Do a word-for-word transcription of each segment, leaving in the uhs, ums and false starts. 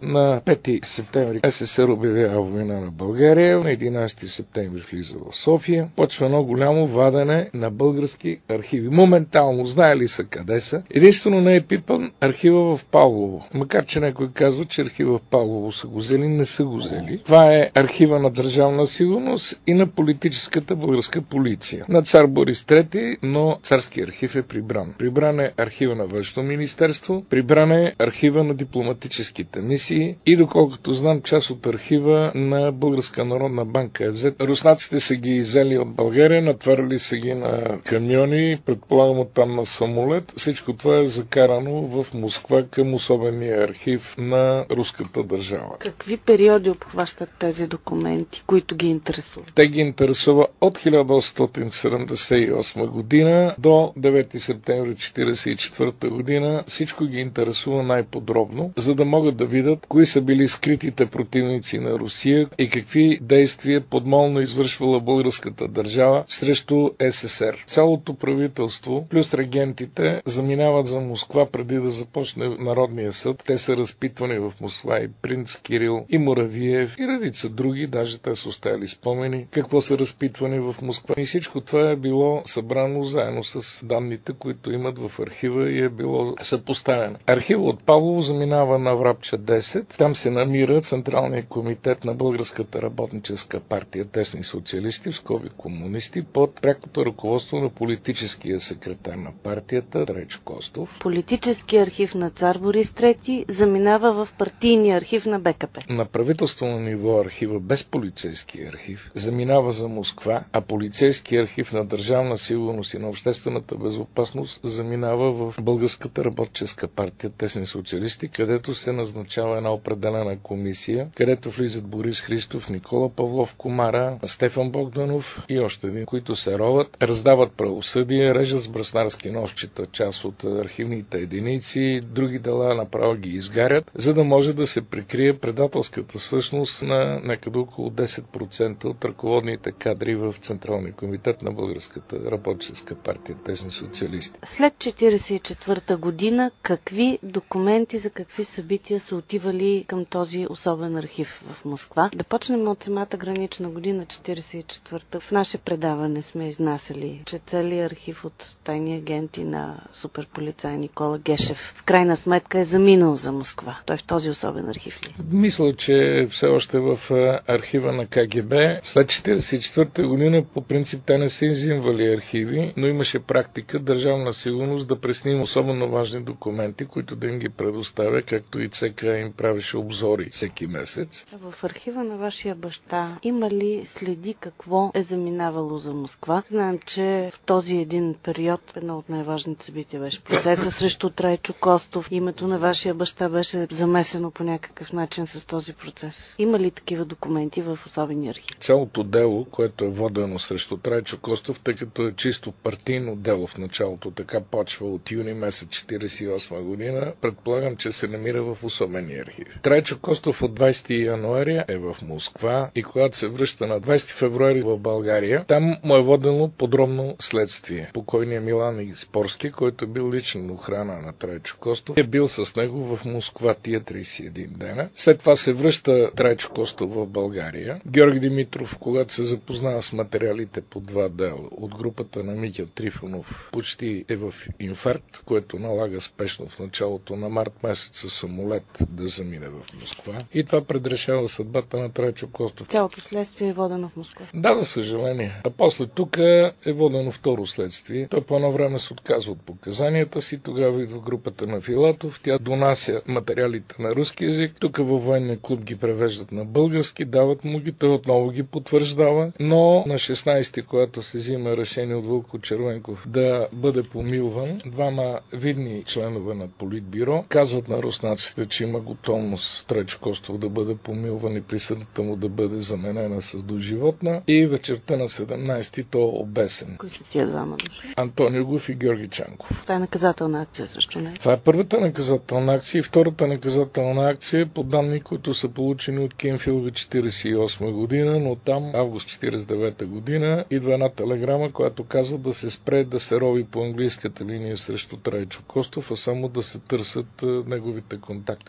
На пети септември СССР обявява война на България, на единадесети септември влиза в София. Почва едно голямо вадене на български архиви. Моментално, знае ли са къде са. Единствено не е пипан архива в Павлово. Макар че някой казва, че архива в Павлово са го взели, не са го взели. Това е архива на Държавна сигурност и на политическата българска полиция. На цар Борис трети, но царски архив е прибран. Прибран е архива на Външно министерство, прибран е архива на дипломатическите мисии и доколкото знам, част от архива на Българска народна банка е взет. Руснаците са ги изели от България, натварили са ги на камиони, предполагам оттам на самолет. Всичко това е закарано в Москва към особения архив на руската държава. Какви периоди обхващат тези документи, които ги интересуват? Те ги интересува от хиляда осемстотин седемдесет и осма година до девети септември четиридесет и четвърта година. Всичко ги интересува най-подробно, за да могат да видят кои са били скритите противници на Русия и какви действия подмолно извършвала българската държава срещу СССР. Цялото правителство плюс регентите заминават за Москва преди да започне Народния съд. Те са разпитвани в Москва и принц Кирил, и Муравиев, и редица други, даже те са оставили спомени какво са разпитвани в Москва. И всичко това е било събрано заедно с данните, които имат в архива и е било съпоставено. Архива от Павлово заминава на Врабча десет. Там се намира Централния комитет на Българската работническа партия Тесни социалисти, в скоби комунисти, под прякото ръководство на политическия секретар на партията Трайчо Костов. Политически архив на цар Борис трети заминава в партийния архив на БКП. На правителствено ниво архива без полицейски архив заминава за Москва, а полицейски архив на Държавна сигурност и на обществената безопасност заминава в Българската работническа партия Тесни социалисти, където се назначава една определена комисия, където влизат Борис Христов, Никола Павлов Комара, Стефан Богданов и още един, които се роват, раздават правосъдие, режат с браснарски ножчета част от архивните единици, други дела направо ги изгарят, за да може да се прикрие предателската същност на някъде около десет процента от ръководните кадри в Централния комитет на Българската работническа партия Тесни социалисти. След четиридесет и четвърта година, какви документи за какви събития са отивали към този особен архив в Москва? Да почнем от самата гранична година, четиридесет и четвърта. В наше предаване сме изнасяли, че целият архив от тайни агенти на суперполицай Никола Гешев в крайна сметка е заминал за Москва. Той в този особен архив ли? Мисля, че все още в архива на КГБ. След четиридесет и четвърта година по принцип те не са иззимвали архиви, но имаше практика Държавна сигурност да пресним особено важни документи, които да им ги предоставя, както и ЦК им правеше обзори всеки месец. В архива на вашия баща има ли следи какво е заминавало за Москва? Знаем, че в този един период едно от най-важните събития беше процеса срещу Трайчо Костов. Името на вашия баща беше замесено по някакъв начин с този процес. Има ли такива документи в особения архив? Цялото дело, което е водено срещу Трайчо Костов, тъй като е чисто партийно дело в началото, така почва от юни месец четиридесет и осма година, предполагам, че се намира в особения архив. Трайчо Костов от двадесети януари е в Москва и когато се връща на двадесети февруари в България, там му е водено подробно следствие. Покойният Милан Изпорски, който е бил лична охрана на Трайчо Костов, е бил с него в Москва тия тридесет и един дена. След това се връща Трайчо Костов в България. Георги Димитров, когато се запознава с материалите по два дела от групата на Митя Трифонов, почти е в инфаркт, което налага спешно в началото на март месец със самолет да замине в Москва. И това предрешава съдбата на Трайчо Костов. Цялото следствие е водено в Москва. Да, за съжаление. А после тук е водено второ следствие. Той по едно време се отказва от показанията си, тогава идва групата на Филатов, тя донася материалите на руски език, тук във военния клуб ги превеждат на български, дават му ги, той отново ги потвърждава, но на шестнадесети, когато се взима решение от Вълко Червенков да бъде помилван, двама видни членове на Политбюро казват на руснаците, че има готовност Трайчо Костов да бъде помилван и присъдата му да бъде заменена с доживотна и вечерта на седемнадесети той е обесен. Кои са тия двама души? Антонио Гуф и Георги Чанков. Това е наказателна акция срещу нея. Това е първата наказателна акция и втората наказателна акция по данни, които са получени от Кенфилд четиридесет и осма година, но там август четиридесет и девета година идва една телеграма, която казва да се спре да се рови по английската линия срещу Трайчо Костов, а само да се търсят неговите контакти с Югославия.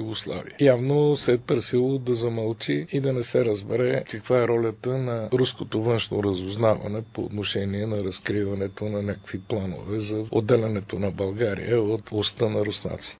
Югославия. Явно се е търсило да замълчи и да не се разбере каква е ролята на руското външно разузнаване по отношение на разкриването на някакви планове за отделянето на България от властта на руснаците.